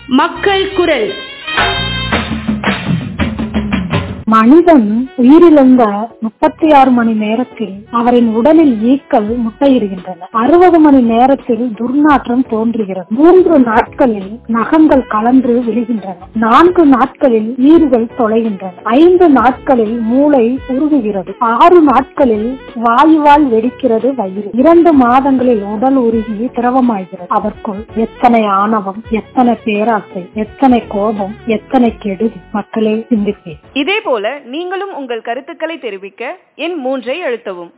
மக்கள் குரல். மனிதன் உயிரிழந்த 36 மணி நேரத்தில் அவரின் உடலில் ஈக்கள் முட்டையிடுகின்றன. 60 மணி நேரத்தில் துர்நாற்றம் தோன்றுகிறது. 3 நாட்களில் நகங்கள் கலன்று விழுகின்றன. 4 நாட்களில் ஈறுகள் தொலைகின்றன. 5 நாட்களில் மூளை உருகுகிறது. 6 நாட்களில் வாயுவால் வெடிக்கிறது வயிறு. 2 மாதங்களில் உடல் உருகி திரவமாகிறது. அதற்குள் எத்தனை ஆணவம், எத்தனை பேராசை, எத்தனை கோபம், எத்தனை கெடுதி. மக்களே சிந்திப்பேன். இதே போல நீங்களும் உங்கள் கருத்துக்களை தெரிவிக்க எண் 3 அழுத்தவும்.